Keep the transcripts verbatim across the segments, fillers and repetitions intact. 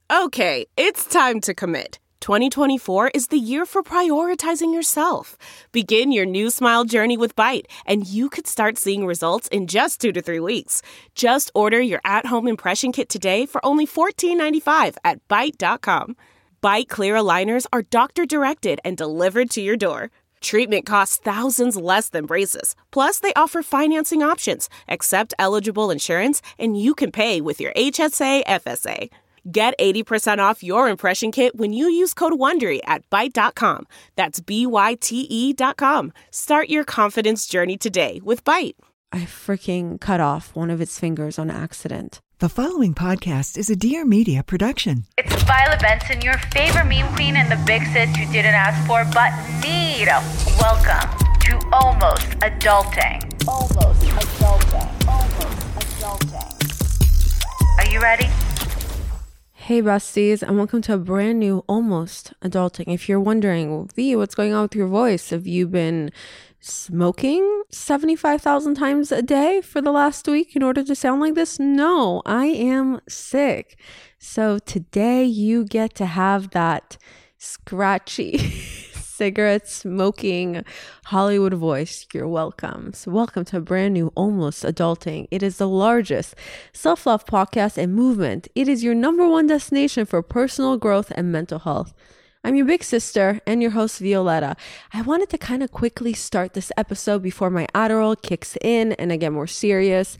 Okay, it's time to commit. twenty twenty-four is the year for prioritizing yourself. Begin your new smile journey with Byte, and you could start seeing results in just two to three weeks. Just order your at-home impression kit today for only fourteen ninety-five at byte dot com. Byte clear aligners are doctor-directed and delivered to your door. Treatment costs thousands less than braces. Plus, they offer financing options, accept eligible insurance, and you can pay with your H S A F S A. Get eighty percent off your impression kit when you use code WONDERY at byte dot com. That's B Y T E dot com. Start your confidence journey today with Byte. I freaking cut off one of its fingers on accident. The following podcast is a Dear Media production. It's Violet Benson, your favorite meme queen and the big sis you didn't ask for but need. Welcome to Almost Adulting. Almost Adulting. Almost Adulting. Are you ready? Hey besties, and welcome to a brand new Almost Adulting. If you're wondering, V, what's going on with your voice? Have you been smoking seventy-five thousand times a day for the last week in order to sound like this? No, I am sick. So today you get to have that scratchy cigarette smoking Hollywood voice. You're welcome. So welcome to a brand new Almost Adulting. It is the largest self-love podcast and movement. It is your number one destination for personal growth and mental health. I'm your big sister and your host, Violetta. I wanted to kind of quickly start this episode before my Adderall kicks in and I get more serious.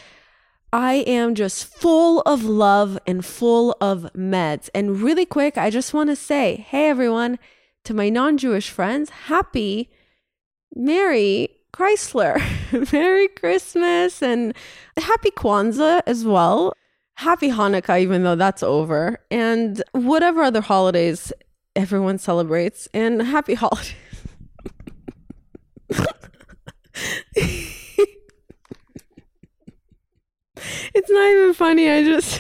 I am just full of love and full of meds. And really quick, I just want to say, hey everyone, to my non-Jewish friends, happy Merry Chrysler. Merry Christmas and happy Kwanzaa as well. Happy Hanukkah, even though that's over. And whatever other holidays everyone celebrates, and happy holidays. It's not even funny. I just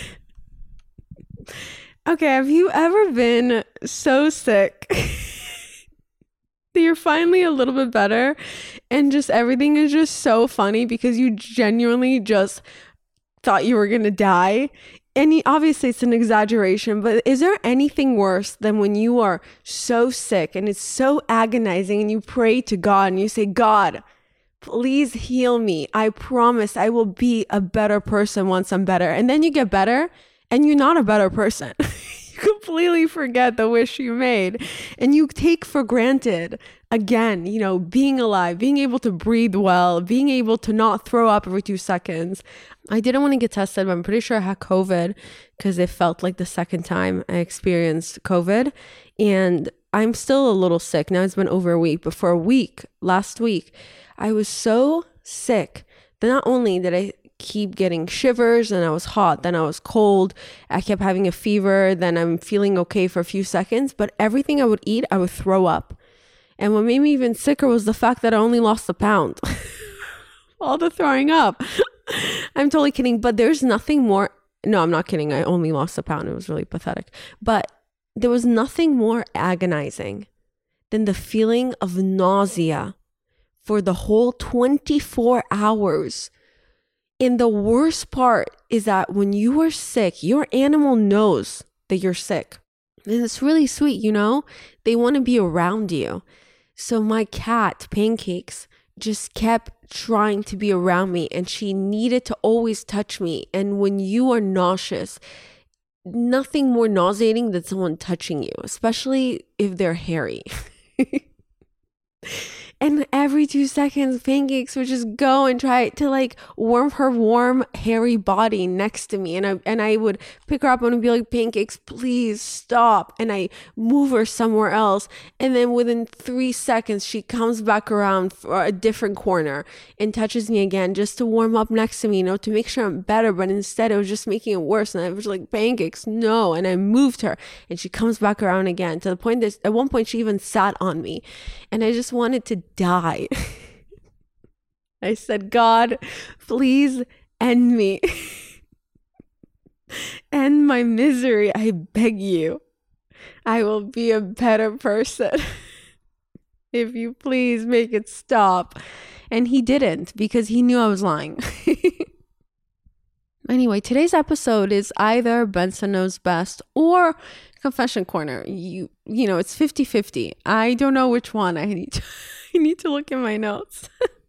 okay, have you ever been so sick that you're finally a little bit better and just everything is just so funny because you genuinely just thought you were gonna die? And obviously it's an exaggeration, but is there anything worse than when you are so sick and it's so agonizing and you pray to God and you say, God, please heal me. I promise I will be a better person once I'm better. And then you get better and you're not a better person. You completely forget the wish you made and you take for granted, again, you know, being alive, being able to breathe well, being able to not throw up every two seconds. I didn't want to get tested, but I'm pretty sure I had COVID because it felt like the second time I experienced COVID. And I'm still a little sick. Now it's been over a week, but for a week, last week, I was so sick that not only did I keep getting shivers and I was hot, then I was cold, I kept having a fever, then I'm feeling okay for a few seconds, but everything I would eat, I would throw up. And what made me even sicker was the fact that I only lost a pound. All the throwing up. I'm totally kidding, but there's nothing more. No, I'm not kidding. I only lost a pound. It was really pathetic. But there was nothing more agonizing than the feeling of nausea for the whole twenty-four hours. And the worst part is that when you are sick, your animal knows that you're sick. And it's really sweet, you know? They want to be around you. So my cat, Pancakes, just kept trying to be around me and she needed to always touch me. And when you are nauseous, nothing more nauseating than someone touching you, especially if they're hairy. And every two seconds, Pancakes would just go and try to like warm her warm, hairy body next to me. And I and I would pick her up and be like, Pancakes, please stop. And I move her somewhere else. And then within three seconds, she comes back around for a different corner and touches me again just to warm up next to me, you know, to make sure I'm better. But instead, it was just making it worse. And I was like, Pancakes, no. And I moved her and she comes back around again to the point that at one point she even sat on me. And I just wanted to die. I said, God, please end me. End my misery. I beg you. I will be a better person. If you please make it stop. And he didn't because he knew I was lying. Anyway, today's episode is either Benson Knows Best or Confession Corner. You you know, it's fifty-fifty. I don't know which one. I need to, I need to look in my notes.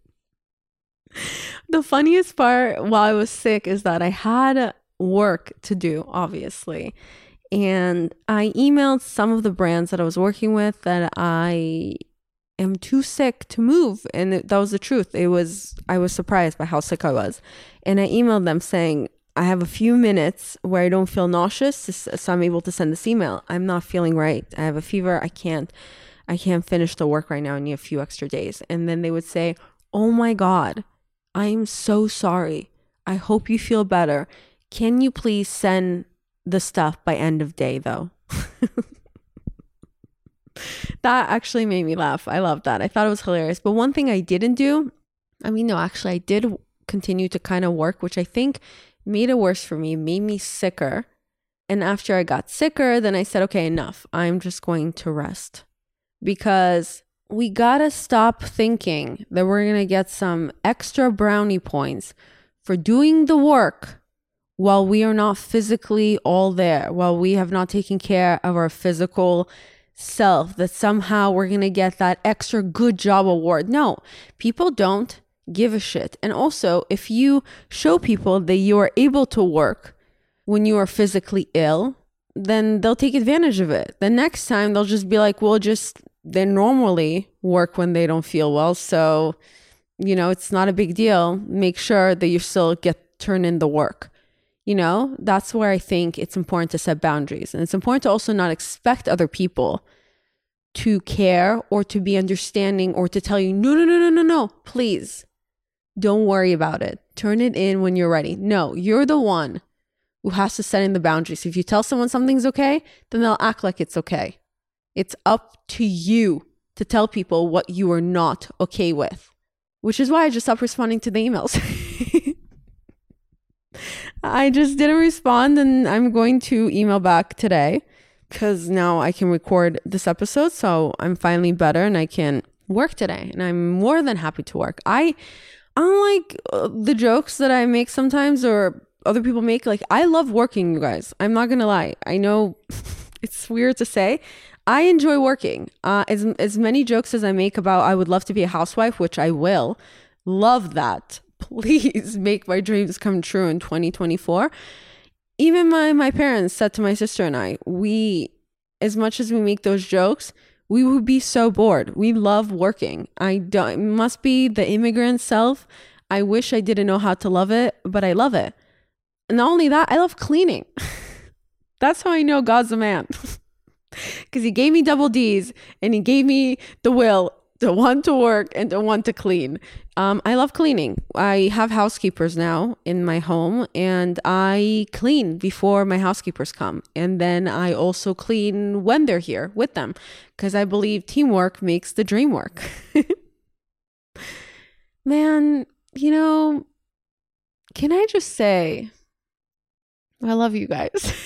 The funniest part while I was sick is that I had work to do, obviously. And I emailed some of the brands that I was working with that I am too sick to move. And it, that was the truth. It was, I was surprised by how sick I was. And I emailed them saying, I have a few minutes where I don't feel nauseous, so I'm able to send this email. I'm not feeling right. I have a fever. I can't, I can't finish the work right now. I need a few extra days. And then they would say, oh my God, I'm so sorry. I hope you feel better. Can you please send the stuff by end of day though? That actually made me laugh. I loved that. I thought it was hilarious. But one thing I didn't do, I mean, no, actually I did continue to kind of work, which I think made it worse for me, made me sicker. And after I got sicker, then I said, okay, enough. I'm just going to rest, because we gotta stop thinking that we're gonna get some extra brownie points for doing the work while we are not physically all there, while we have not taken care of our physical self, that somehow we're going to get that extra good job award. No, people don't give a shit. And also, if you show people that you are able to work when you are physically ill, then they'll take advantage of it. The next time they'll just be like, well, just they normally work when they don't feel well. So, you know, it's not a big deal. Make sure that you still get turn in the work. You know, that's where I think it's important to set boundaries. And it's important to also not expect other people to care or to be understanding or to tell you, no, no, no, no, no, no, please don't worry about it. Turn it in when you're ready. No, you're the one who has to set in the boundaries. If you tell someone something's okay, then they'll act like it's okay. It's up to you to tell people what you are not okay with, which is why I just stopped responding to the emails. I just didn't respond, and I'm going to email back today because now I can record this episode. So I'm finally better and I can work today, and I'm more than happy to work. I, unlike uh, the jokes that I make sometimes or other people make, like, I love working, you guys. I'm not going to lie. I know it's weird to say. I enjoy working. Uh, as, as many jokes as I make about I would love to be a housewife, which I will, love that. Please make my dreams come true in twenty twenty-four. Even my, my parents said to my sister and I, we, as much as we make those jokes, we would be so bored. We love working. I don't, it must be the immigrant self. I wish I didn't know how to love it, but I love it. And not only that, I love cleaning. That's how I know God's a man. Because he gave me double D's and he gave me the will to want to work and to want to clean. Um, I love cleaning. I have housekeepers now in my home, and I clean before my housekeepers come. And then I also clean when they're here with them, because I believe teamwork makes the dream work. Man, you know, can I just say, I love you guys.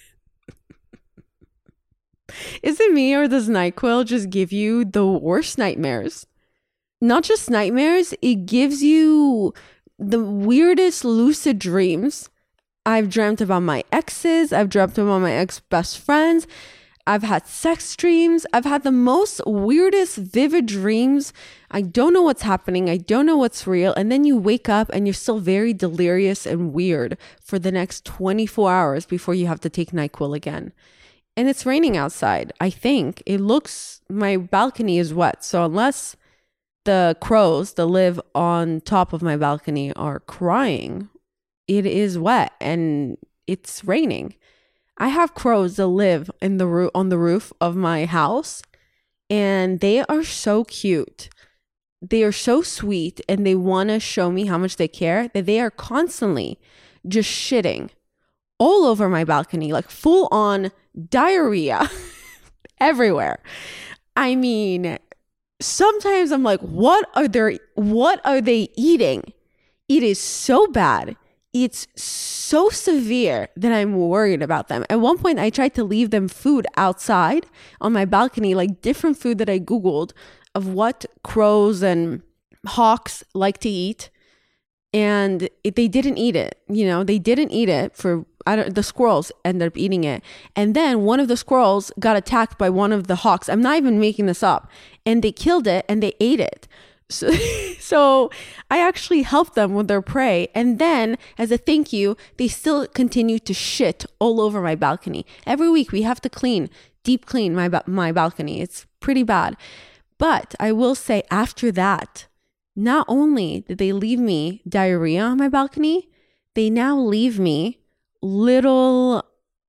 Is it me, or does NyQuil just give you the worst nightmares? Not just nightmares, it gives you the weirdest lucid dreams. I've dreamt about my exes. I've dreamt about my ex-best friends. I've had sex dreams. I've had the most weirdest, vivid dreams. I don't know what's happening. I don't know what's real. And then you wake up and you're still very delirious and weird for the next twenty-four hours before you have to take NyQuil again. And it's raining outside. I think it looks, my balcony is wet. So unless the crows that live on top of my balcony are crying, it is wet and it's raining. I have crows that live in the roo- on the roof of my house, and they are so cute. They are so sweet, and they want to show me how much they care, that they are constantly just shitting all over my balcony, like full on diarrhea everywhere. I mean, sometimes I'm like, what are they, what are they eating? It is so bad. It's so severe that I'm worried about them. At one point, I tried to leave them food outside on my balcony, like different food that I Googled of what crows and hawks like to eat. and it, they didn't eat it. You know, they didn't eat it for, I don't, the squirrels ended up eating it. And then one of the squirrels got attacked by one of the hawks. I'm not even making this up. And they killed it and they ate it. So, so I actually helped them with their prey. And then as a thank you, they still continue to shit all over my balcony. Every week we have to clean, deep clean my, my balcony. It's pretty bad. But I will say after that, not only did they leave me diarrhea on my balcony, they now leave me little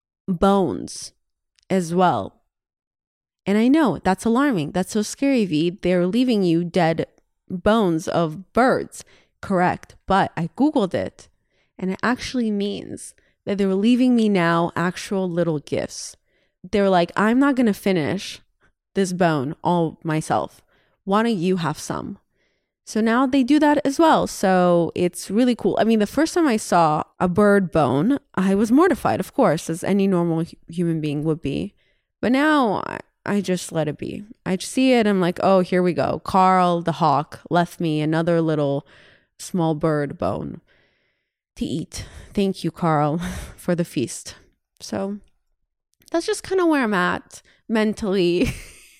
bones as well. And I know that's alarming. That's so scary, V. They're leaving you dead bones of birds. Correct. But I Googled it and it actually means that they're leaving me now actual little gifts. They're like, I'm not going to finish this bone all myself. Why don't you have some? So now they do that as well. So it's really cool. I mean, the first time I saw a bird bone, I was mortified, of course, as any normal human being would be. But now I, I just let it be. I see it. I'm like, oh, here we go. Carl the hawk left me another little small bird bone to eat. Thank you, Carl, for the feast. So that's just kind of where I'm at mentally,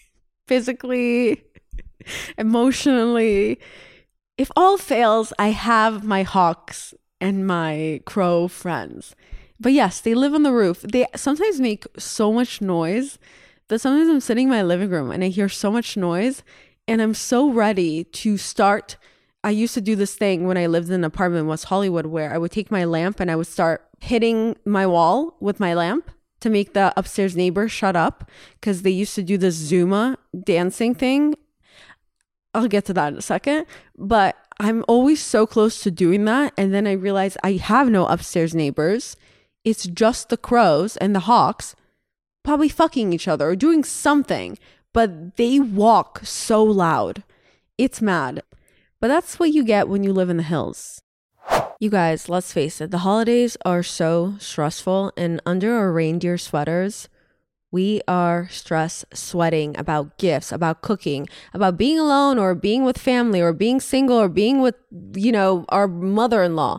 physically, emotionally. If all fails, I have my hawks and my crow friends. But yes, they live on the roof. They sometimes make so much noise that sometimes I'm sitting in my living room and I hear so much noise and I'm so ready to start. I used to do this thing when I lived in an apartment in West Hollywood where I would take my lamp and I would start hitting my wall with my lamp to make the upstairs neighbor shut up, because they used to do this Zumba dancing thing. I'll get to that in a second. But I'm always so close to doing that. And then I realize I have no upstairs neighbors. It's just the crows and the hawks probably fucking each other or doing something, but they walk so loud. It's mad. But that's what you get when you live in the hills. You guys, let's face it, the holidays are so stressful, and under our reindeer sweaters, we are stress sweating about gifts, about cooking, about being alone or being with family or being single or being with, you know, our mother-in-law.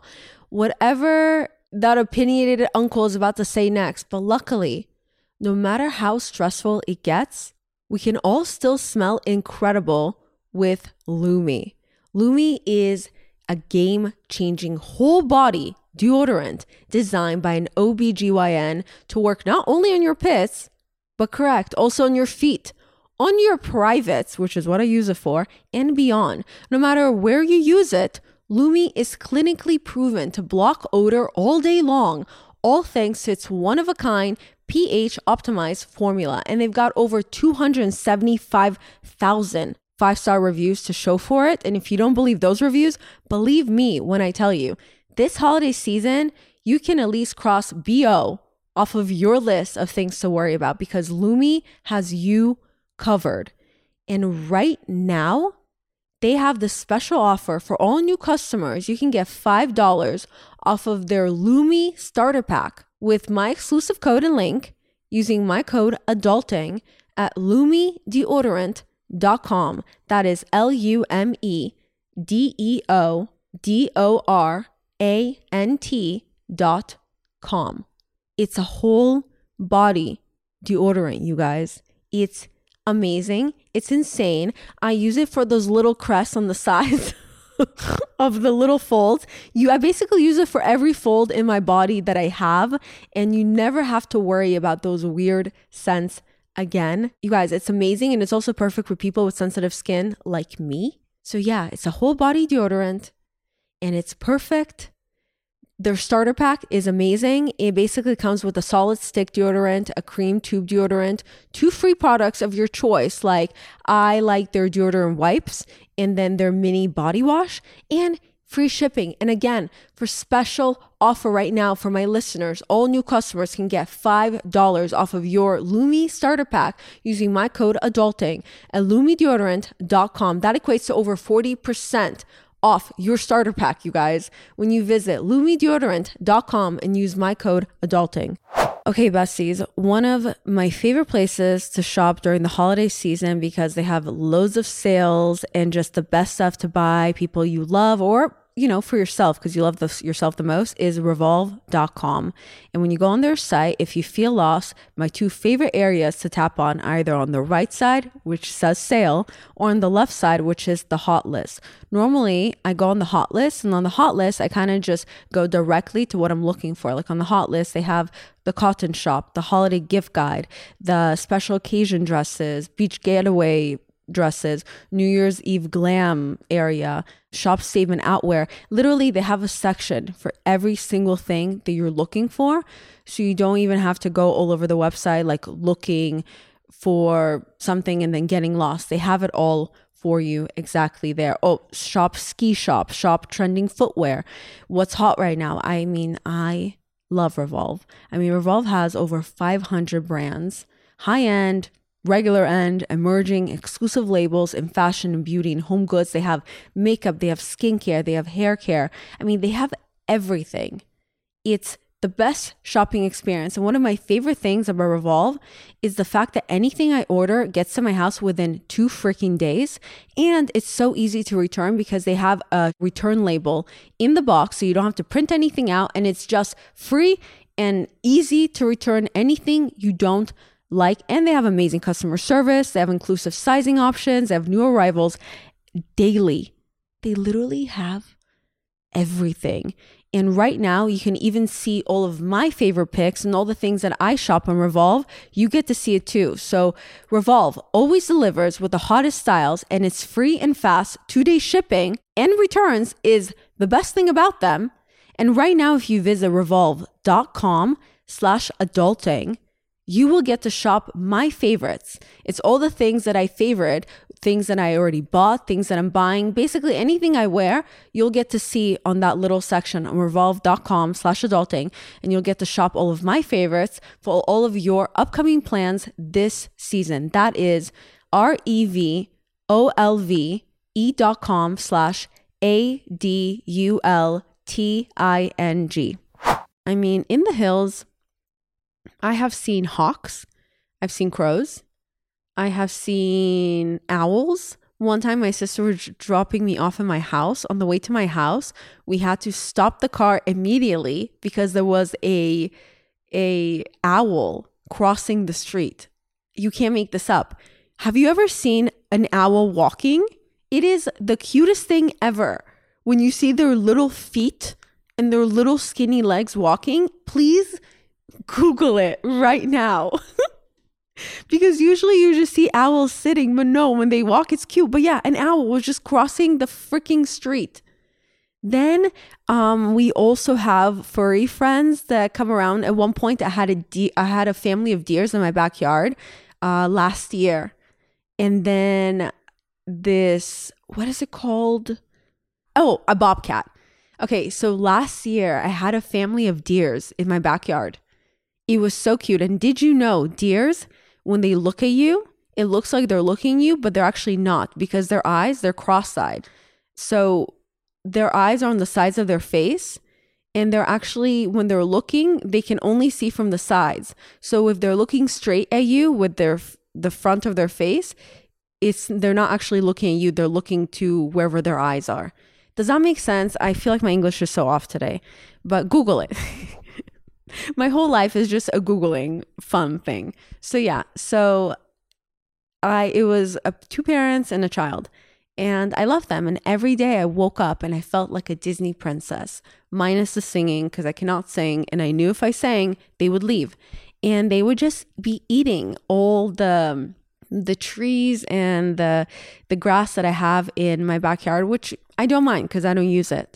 Whatever that opinionated uncle is about to say next. But luckily, no matter how stressful it gets, we can all still smell incredible with Lume. Lume is a game-changing whole body deodorant designed by an O B G Y N to work not only on your pits, but correct, also on your feet, on your privates, which is what I use it for, and beyond. No matter where you use it, Lume is clinically proven to block odor all day long, all thanks to its one-of-a-kind pH optimized formula. And they've got over two hundred seventy-five thousand five-star reviews to show for it. And if you don't believe those reviews, believe me when I tell you, this holiday season, you can at least cross B O off of your list of things to worry about, because Lume has you covered. And right now, they have this special offer for all new customers. You can get five dollars off of their Lume starter pack with my exclusive code and link using my code ADULTING at lume deodorant dot com. That is L U M E D E O D O R A N T dot com. It's a whole body deodorant, you guys. It's amazing. It's insane. I use it for those little crests on the sides of the little folds. You, I basically use it for every fold in my body that I have, and you never have to worry about those weird scents again. You guys, it's amazing, and it's also perfect for people with sensitive skin like me. So yeah, it's a whole body deodorant, and it's perfect. Their starter pack is amazing. It basically comes with a solid stick deodorant, a cream tube deodorant, two free products of your choice. Like I like their deodorant wipes and then their mini body wash, and free shipping. And again, for special offer right now for my listeners, all new customers can get five dollars off of your Lume starter pack using my code ADULTING at lume deodorant dot com. That equates to over forty percent off your starter pack, you guys, when you visit lume deodorant dot com and use my code ADULTING. Okay, besties, one of my favorite places to shop during the holiday season, because they have loads of sales and just the best stuff to buy, people you love, or you know, for yourself, because you love this yourself the most, is revolve dot com. And when you go on their site, if you feel lost, my two favorite areas to tap on are either on the right side, which says sale, or on the left side, which is the hot list. Normally, I go on the hot list, and on the hot list, I kind of just go directly to what I'm looking for. Like on the hot list, they have the cotton shop, the holiday gift guide, the special occasion dresses, beach getaway dresses, New Year's Eve glam area, shop statement outwear. Literally, they have a section for every single thing that you're looking for. So you don't even have to go all over the website, like looking for something and then getting lost. They have it all for you exactly there. Oh, shop ski shop, shop trending footwear. What's hot right now? I mean, I love Revolve. I mean, Revolve has over five hundred brands, high end, regular end, emerging, exclusive labels in fashion and beauty and home goods. They have makeup, they have skincare, they have hair care. I mean, they have everything. It's the best shopping experience. And one of my favorite things about Revolve is the fact that anything I order gets to my house within two freaking days. And it's so easy to return because they have a return label in the box, so you don't have to print anything out. And it's just free and easy to return anything you don't like. And they have amazing customer service. They have inclusive sizing options. They have new arrivals daily. They literally have everything. And right now, you can even see all of my favorite picks and all the things that I shop on Revolve. You get to see it too. So Revolve always delivers with the hottest styles, and it's free and fast two-day shipping and returns is the best thing about them. And right now, if you visit revolve.com slash adulting, you will get to shop my favorites. It's all the things that I favorite, things that I already bought, things that I'm buying, basically anything I wear, you'll get to see on that little section on revolve.com slash adulting. And you'll get to shop all of my favorites for all of your upcoming plans this season. That is R-E-V-O-L-V-E dot com slash A-D-U-L-T-I-N-G. I mean, in the hills, I have seen hawks. I've seen crows. I have seen owls. One time my sister was dropping me off in my house. On the way to my house, we had to stop the car immediately because there was a, a owl crossing the street. You can't make this up. Have you ever seen an owl walking? It is the cutest thing ever. When you see their little feet and their little skinny legs walking, please Google it right now. Because usually you just see owls sitting, but no, when they walk, it's cute. But yeah, an owl was just crossing the freaking street. Then um, we also have furry friends that come around. At one point, I had a de- I had a family of deers in my backyard uh, last year. And then this, what is it called? Oh, a bobcat. Okay, so last year, I had a family of deers in my backyard. It was so cute. And did you know deers, when they look at you, it looks like they're looking at you, but they're actually not, because their eyes, they're cross-eyed. So their eyes are on the sides of their face, and they're actually, when they're looking, they can only see from the sides. So if they're looking straight at you with their the front of their face, it's they're not actually looking at you, they're looking to wherever their eyes are. Does that make sense? I feel like my English is so off today, but Google it. My whole life is just a Googling fun thing. So yeah, so I it was a, two parents and a child, and I loved them. And every day I woke up and I felt like a Disney princess, minus the singing, because I cannot sing. And I knew if I sang, they would leave. And they would just be eating all the the trees and the the grass that I have in my backyard, which I don't mind because I don't use it.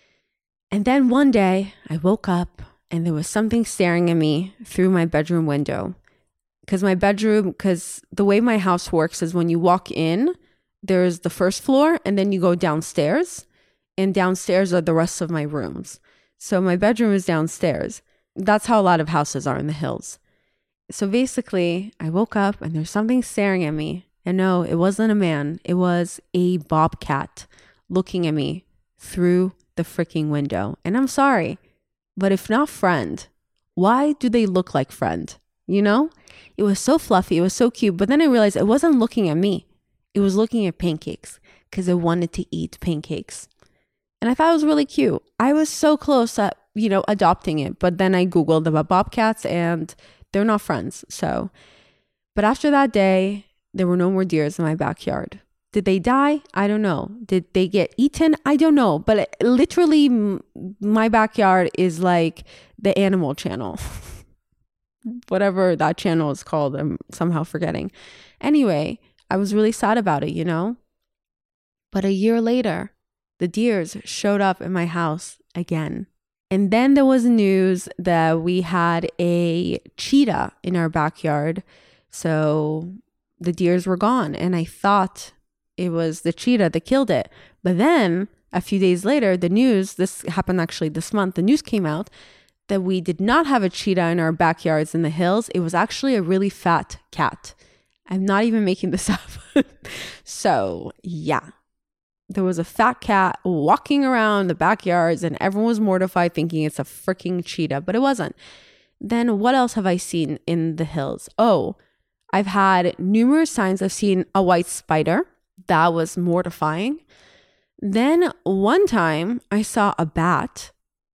And then one day I woke up and there was something staring at me through my bedroom window. Because my bedroom, because the way my house works is when you walk in, there's the first floor and then you go downstairs. And downstairs are the rest of my rooms. So my bedroom is downstairs. That's how a lot of houses are in the hills. So basically, I woke up and there's something staring at me. And no, it wasn't a man. It was a bobcat looking at me through the freaking window. And I'm sorry, but if not friend, why do they look like friend? You know, it was so fluffy. It was so cute. But then I realized it wasn't looking at me. It was looking at pancakes because it wanted to eat pancakes. And I thought it was really cute. I was so close at, you know, adopting it. But then I Googled about bobcats and they're not friends. So, but after that day, there were no more deers in my backyard. Did they die? I don't know. Did they get eaten? I don't know. But it, literally, m- my backyard is like the Animal Channel. Whatever that channel is called, I'm somehow forgetting. Anyway, I was really sad about it, you know? But a year later, the deers showed up in my house again. And then there was news that we had a cheetah in our backyard. So the deers were gone. And I thought it was the cheetah that killed it. But then a few days later, the news, this happened actually this month, the news came out that we did not have a cheetah in our backyards in the hills. It was actually a really fat cat. I'm not even making this up. So yeah, there was a fat cat walking around the backyards and everyone was mortified thinking it's a freaking cheetah, but it wasn't. Then what else have I seen in the hills? Oh, I've had numerous times I've seen a white spider. That was mortifying. Then one time I saw a bat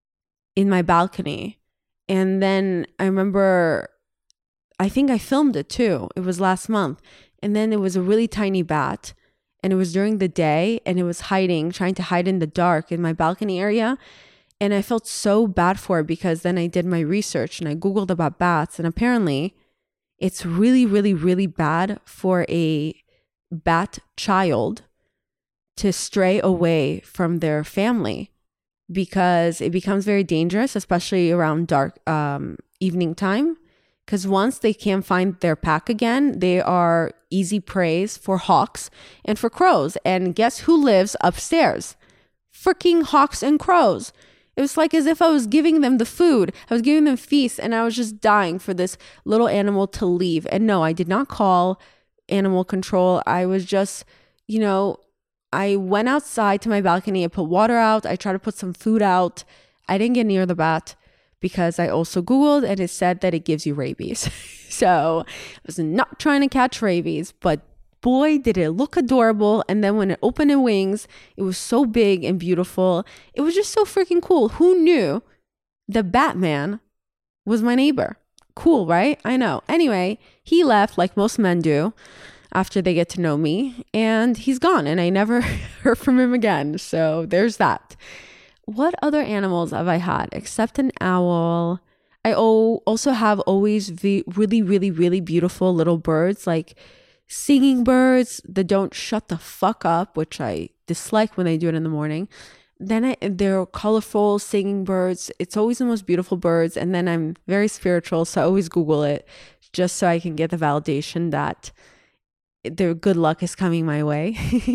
in my balcony. And then I remember, I think I filmed it too. It was last month. And then it was a really tiny bat. And it was during the day and it was hiding, trying to hide in the dark in my balcony area. And I felt so bad for it because then I did my research and I Googled about bats. And apparently it's really, really, really bad for a bat child to stray away from their family because it becomes very dangerous, especially around dark um, evening time. Because once they can't find their pack again, they are easy prey for hawks and for crows. And guess who lives upstairs? Freaking hawks and crows. It was like as if I was giving them the food. I was giving them feasts and I was just dying for this little animal to leave. And no, I did not call animal control. I was just, you know, I went outside to my balcony. I put water out. I tried to put some food out. I didn't get near the bat because I also Googled and it said that it gives you rabies. So I was not trying to catch rabies, but boy, did it look adorable. And then when it opened its wings, it was so big and beautiful. It was just so freaking cool. Who knew the Batman was my neighbor? Cool, right? I know. Anyway, he left like most men do after they get to know me, and he's gone and I never heard from him again. So there's that. What other animals have I had except an owl? I also have always the really, really, really beautiful little birds, like singing birds that don't shut the fuck up, which I dislike when they do it in the morning. Then I, they're colorful singing birds. It's always the most beautiful birds. And then I'm very spiritual, so I always Google it just so I can get the validation that their good luck is coming my way.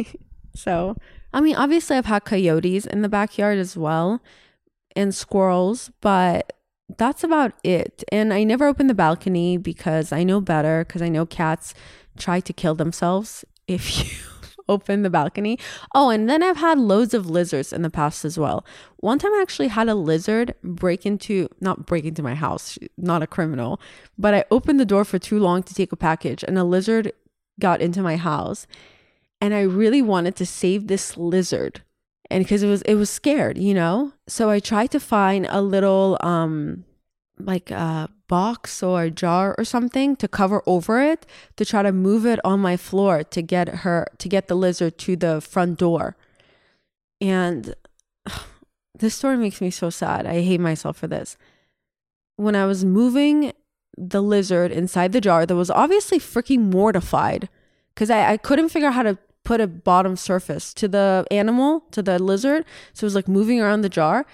So, I mean, obviously I've had coyotes in the backyard as well and squirrels, but that's about it. And I never open the balcony because I know better, because I know cats try to kill themselves if you open the balcony. Oh, and then I've had loads of lizards in the past as well. One time I actually had a lizard break into, not break into my house, not a criminal, but I opened the door for too long to take a package and a lizard got into my house. And I really wanted to save this lizard. And because it was, it was scared, you know? So I tried to find a little, um, like a box or a jar or something to cover over it to try to move it on my floor to get her, to get the lizard to the front door. And ugh, this story makes me so sad. I hate myself for this. When I was moving the lizard inside the jar that was obviously freaking mortified because I, I couldn't figure out how to put a bottom surface to the animal, to the lizard. So it was like moving around the jar.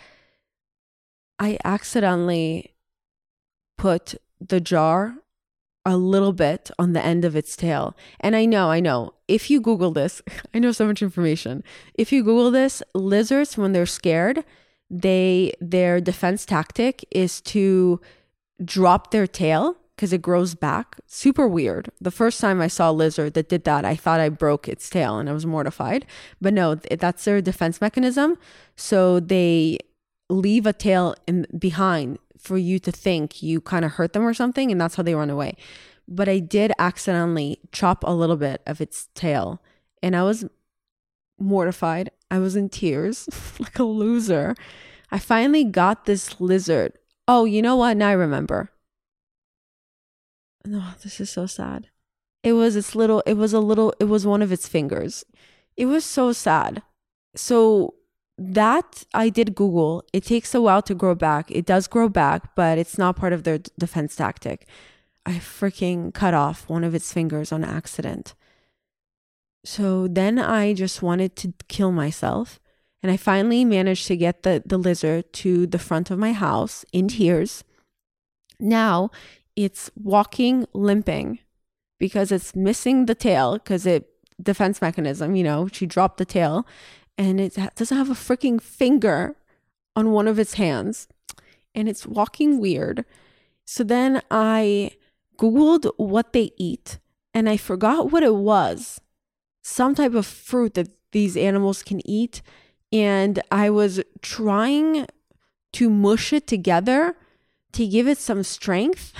I accidentally put the jar a little bit on the end of its tail. And I know, I know, if you Google this, I know so much information. If you Google this, lizards, when they're scared, they their defense tactic is to drop their tail because it grows back. Super weird. The first time I saw a lizard that did that, I thought I broke its tail and I was mortified. But no, that's their defense mechanism. So they leave a tail in behind for you to think you kind of hurt them or something, and that's how they run away. But I did accidentally chop a little bit of its tail, and I was mortified. I was in tears like a loser. I finally got this lizard. Oh, you know what? Now I remember. No, this is so sad. It was its little, it was a little, it was one of its fingers. It was so sad. So that I did Google. It takes a while to grow back. It does grow back, but it's not part of their d- defense tactic. I freaking cut off one of its fingers on accident. So then I just wanted to kill myself. And I finally managed to get the, the lizard to the front of my house in tears. Now it's walking, limping, because it's missing the tail, because it defense mechanism, you know, she dropped the tail, and it doesn't have a freaking finger on one of its hands, and it's walking weird. So then I Googled what they eat, and I forgot what it was. Some type of fruit that these animals can eat. And I was trying to mush it together to give it some strength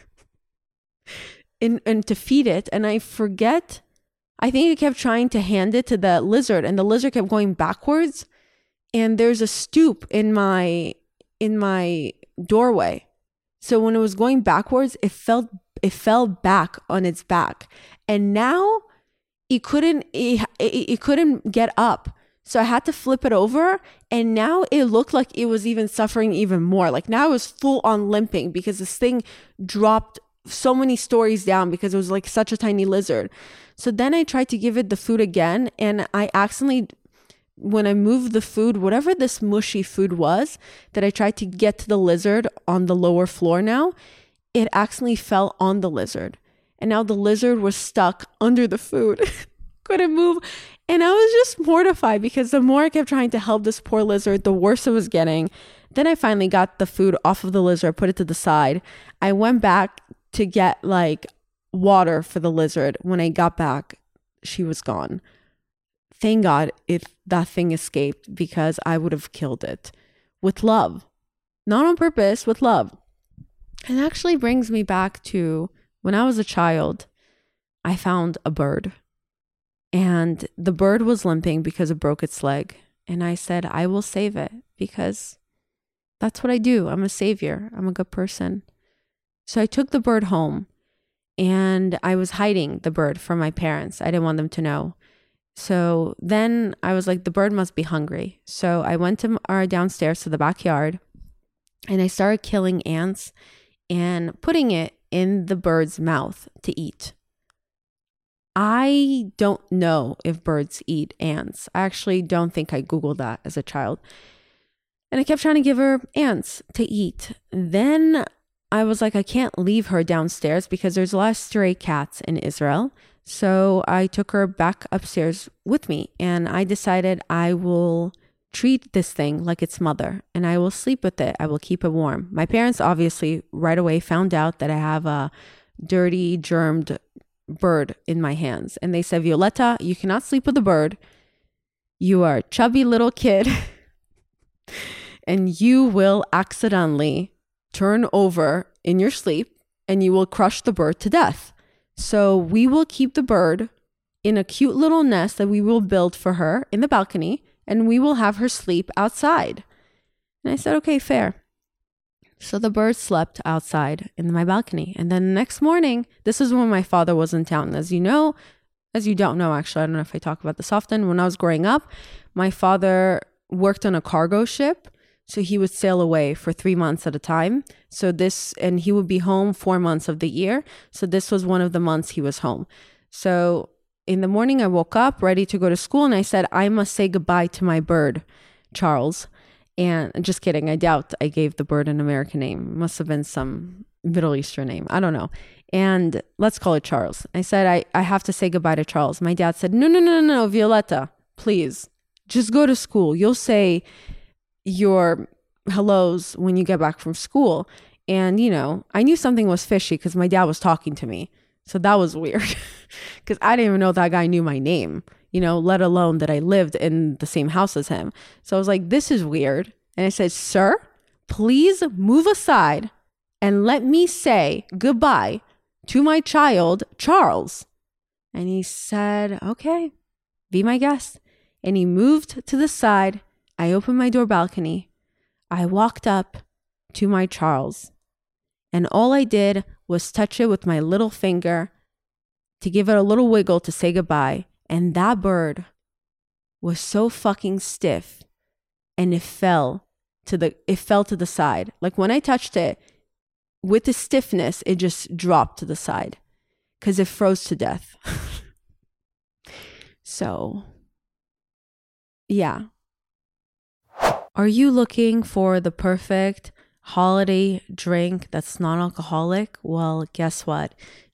and, and to feed it. And I forget, I think I kept trying to hand it to the lizard, and the lizard kept going backwards. And there's a stoop in my, in my doorway. So when it was going backwards, it felt, it fell back on its back. And now it couldn't, it, it, it couldn't get up. So I had to flip it over, and now it looked like it was even suffering even more. Like now it was full on limping because this thing dropped so many stories down because it was like such a tiny lizard. So then I tried to give it the food again, and I accidentally, when I moved the food, whatever this mushy food was that I tried to get to the lizard on the lower floor now, it accidentally fell on the lizard. And now the lizard was stuck under the food. Couldn't move. And I was just mortified because the more I kept trying to help this poor lizard, the worse it was getting. Then I finally got the food off of the lizard, put it to the side. I went back to get like water for the lizard. When I got back, she was gone. Thank God if that thing escaped, because I would have killed it with love. Not on purpose, with love. It actually brings me back to when I was a child. I found a bird. And the bird was limping because it broke its leg. And I said, I will save it, because that's what I do. I'm a savior. I'm a good person. So I took the bird home, and I was hiding the bird from my parents. I didn't want them to know. So then I was like, the bird must be hungry. So I went to our downstairs to the backyard, and I started killing ants and putting it in the bird's mouth to eat. I don't know if birds eat ants. I actually don't think I Googled that as a child. And I kept trying to give her ants to eat. Then I was like, I can't leave her downstairs because there's a lot of stray cats in Israel. So I took her back upstairs with me, and I decided I will treat this thing like its mother, and I will sleep with it. I will keep it warm. My parents obviously right away found out that I have a dirty, germed bird in my hands. And they said, Violetta, you cannot sleep with a bird. You are a chubby little kid and you will accidentally turn over in your sleep and you will crush the bird to death. So we will keep the bird in a cute little nest that we will build for her in the balcony, and we will have her sleep outside. And I said, okay, fair. So the bird slept outside in my balcony. And then the next morning, this is when my father was in town. As you know, as you don't know, actually, I don't know if I talk about this often. When I was growing up, my father worked on a cargo ship. So he would sail away for three months at a time. So this, and he would be home four months of the year. So this was one of the months he was home. So in the morning, I woke up ready to go to school, and I said, I must say goodbye to my bird, Charles. And just kidding. I doubt I gave the bird an American name. It must have been some Middle Eastern name. I don't know. And let's call it Charles. I said, I, I have to say goodbye to Charles. My dad said, no, no, no, no, no, Violetta, please just go to school. You'll say your hellos when you get back from school. And, you know, I knew something was fishy because my dad was talking to me. So that was weird because I didn't even know that guy knew my name, you know, let alone that I lived in the same house as him. So I was like, this is weird. And I said, sir, please move aside and let me say goodbye to my child, Charles. And he said, okay, be my guest. And he moved to the side. I opened my door balcony. I walked up to my Charles. And all I did was touch it with my little finger to give it a little wiggle to say goodbye. And that bird was so fucking stiff, and it fell to the it fell to the side. Like when I touched it, with the stiffness, it just dropped to the side because it froze to death. So, yeah. Are you looking for the perfect holiday drink that's non-alcoholic? Well, guess what?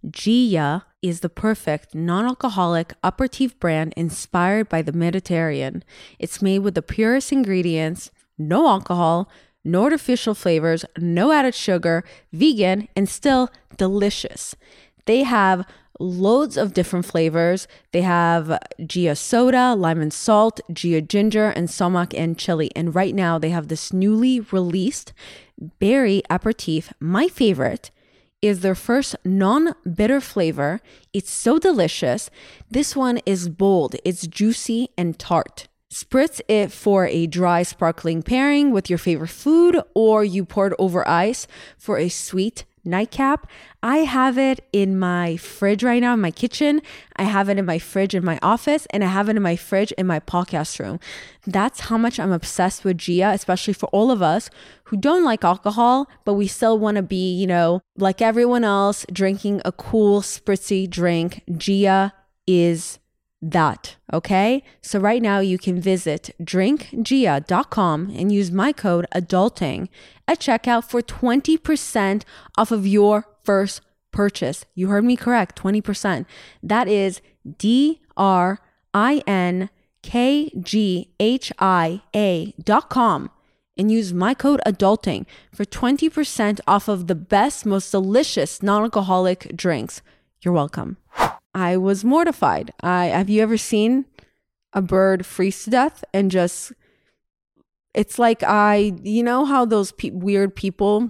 Gia is the perfect non-alcoholic aperitif brand inspired by the Mediterranean. It's made with the purest ingredients, no alcohol, no artificial flavors, no added sugar, vegan, and still delicious. They have loads of different flavors. They have Gia soda, lime and salt, Gia ginger, and sumac and chili. And right now they have this newly released berry aperitif. My favorite is their first non-bitter flavor. It's so delicious. This one is bold. It's juicy and tart. Spritz it for a dry sparkling pairing with your favorite food, or you pour it over ice for a sweet nightcap. I have it in my fridge right now in my kitchen. I have it in my fridge in my office, and I have it in my fridge in my podcast room. That's how much I'm obsessed with Gia, especially for all of us who don't like alcohol, but we still want to be, you know, like everyone else, drinking a cool, spritzy drink. Gia is that, okay? So right now you can visit drink gia dot com and use my code adulting at checkout for twenty percent off of your first purchase. You heard me correct, twenty percent. That is D R I N K G H I A dot com and use my code adulting for twenty percent off of the best, most delicious non-alcoholic drinks. You're welcome. I was mortified. I have you ever seen a bird freeze to death and just, it's like I, you know how those pe- weird people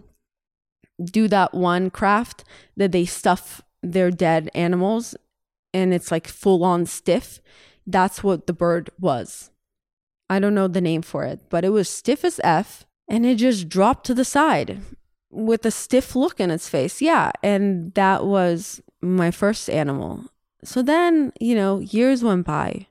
do that one craft that they stuff their dead animals and it's like full on stiff? That's what the bird was. I don't know the name for it, but it was stiff as F and it just dropped to the side with a stiff look in its face. Yeah. And that was my first animal. So then, you know, years went by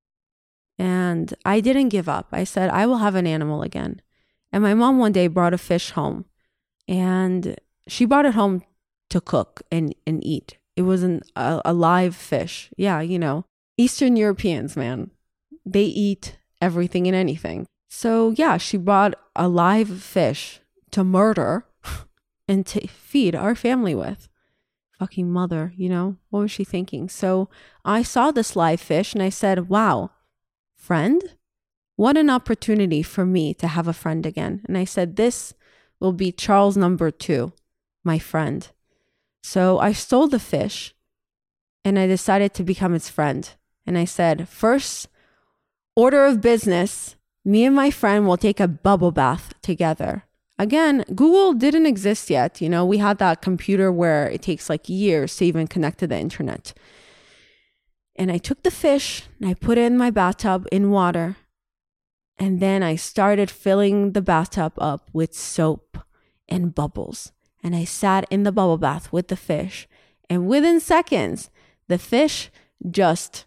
and I didn't give up. I said, I will have an animal again. And my mom one day brought a fish home and she brought it home to cook and, and eat. It wasn't a, a live fish. Yeah, you know, Eastern Europeans, man, they eat everything and anything. So yeah, she brought a live fish to murder and to feed our family with. Fucking mother, you know, what was she thinking? So I saw this live fish and I said, wow, friend, what an opportunity for me to have a friend again. And I said, this will be Charles number two, my friend. So I stole the fish and I decided to become its friend. And I said, first order of business, me and my friend will take a bubble bath together. Again, Google didn't exist yet. You know, we had that computer where it takes like years to even connect to the internet. And I took the fish and I put it in my bathtub in water. And then I started filling the bathtub up with soap and bubbles. And I sat in the bubble bath with the fish. And within seconds, the fish just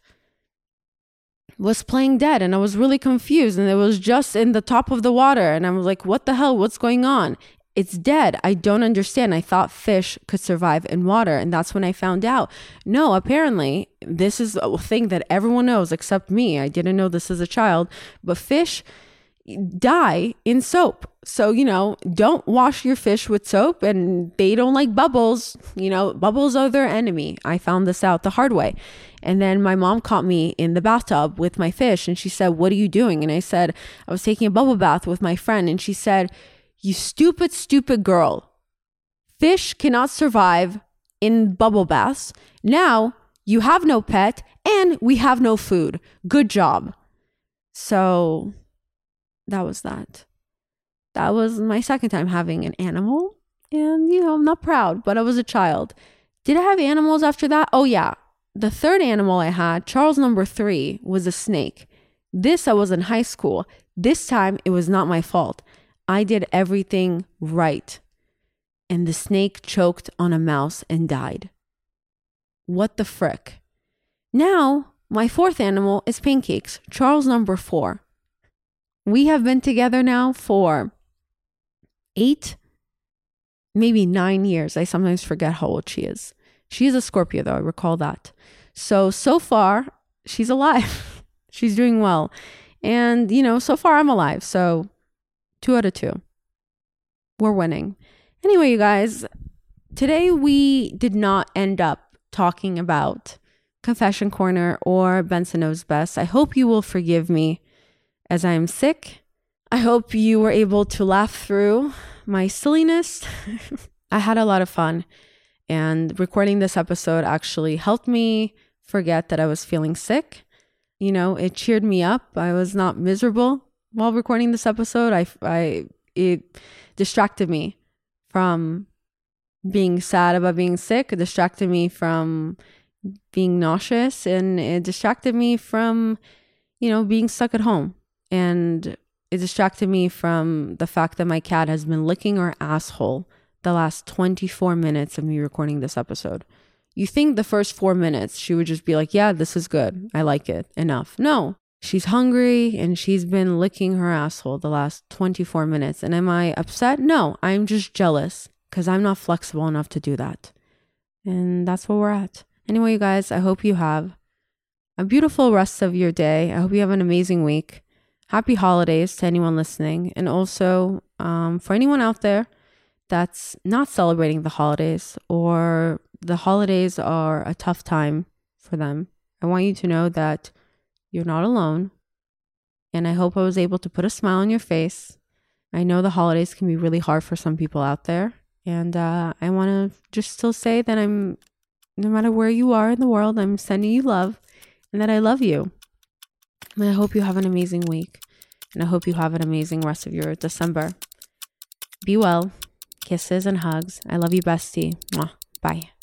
was playing dead. And I was really confused. And it was just in the top of the water. And I was like, what the hell? What's going on? It's dead. I don't understand. I thought fish could survive in water. And that's when I found out. No, apparently, this is a thing that everyone knows except me. I didn't know this as a child. But fish die in soap. So, you know, don't wash your fish with soap, and they don't like bubbles. You know, bubbles are their enemy. I found this out the hard way. And then my mom caught me in the bathtub with my fish and she said, what are you doing? And I said, I was taking a bubble bath with my friend. And she said, you stupid, stupid girl. Fish cannot survive in bubble baths. Now you have no pet and we have no food. Good job. So that was that. That was my second time having an animal. And, you know, I'm not proud, but I was a child. Did I have animals after that? Oh, yeah. The third animal I had, Charles number three, was a snake. This, I was in high school. This time, it was not my fault. I did everything right. And the snake choked on a mouse and died. What the frick? Now, my fourth animal is Pancakes, Charles number four. We have been together now for eight, maybe nine years. I sometimes forget how old she is. She is a Scorpio, though. I recall that. So, so far, she's alive. She's doing well. And, you know, so far I'm alive. So, two out of two. We're winning. Anyway, you guys, today we did not end up talking about Confession Corner or Benson Knows Best. I hope you will forgive me as I am sick. I hope you were able to laugh through my silliness. I had a lot of fun, and recording this episode actually helped me forget that I was feeling sick. You know, it cheered me up. I was not miserable while recording this episode. I, I, it distracted me from being sad about being sick. It distracted me from being nauseous, and it distracted me from, you know, being stuck at home. And it distracted me from the fact that my cat has been licking her asshole the last twenty-four minutes of me recording this episode. You think the first four minutes she would just be like, yeah, this is good. I like it. Enough. No, she's hungry and she's been licking her asshole the last twenty-four minutes. And am I upset? No, I'm just jealous because I'm not flexible enough to do that. And that's where we're at. Anyway, you guys, I hope you have a beautiful rest of your day. I hope you have an amazing week. Happy holidays to anyone listening. And also um, for anyone out there that's not celebrating the holidays, or the holidays are a tough time for them, I want you to know that you're not alone. And I hope I was able to put a smile on your face. I know the holidays can be really hard for some people out there. And uh, I want to just still say that I'm, no matter where you are in the world, I'm sending you love, and that I love you. And I hope you have an amazing week. And I hope you have an amazing rest of your December. Be well. Kisses and hugs. I love you, bestie. Mwah. Bye.